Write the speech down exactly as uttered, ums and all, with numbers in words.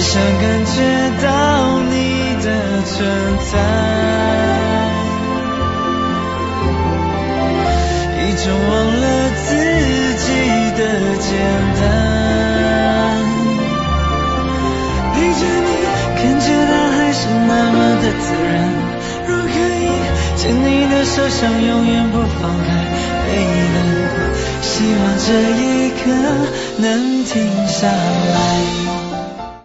想感觉到你的存在，一种忘了自己的简单。陪着你看着大海是那么的自然，若可以牵你的手想永远不放开，每一个希望这一刻能停下来。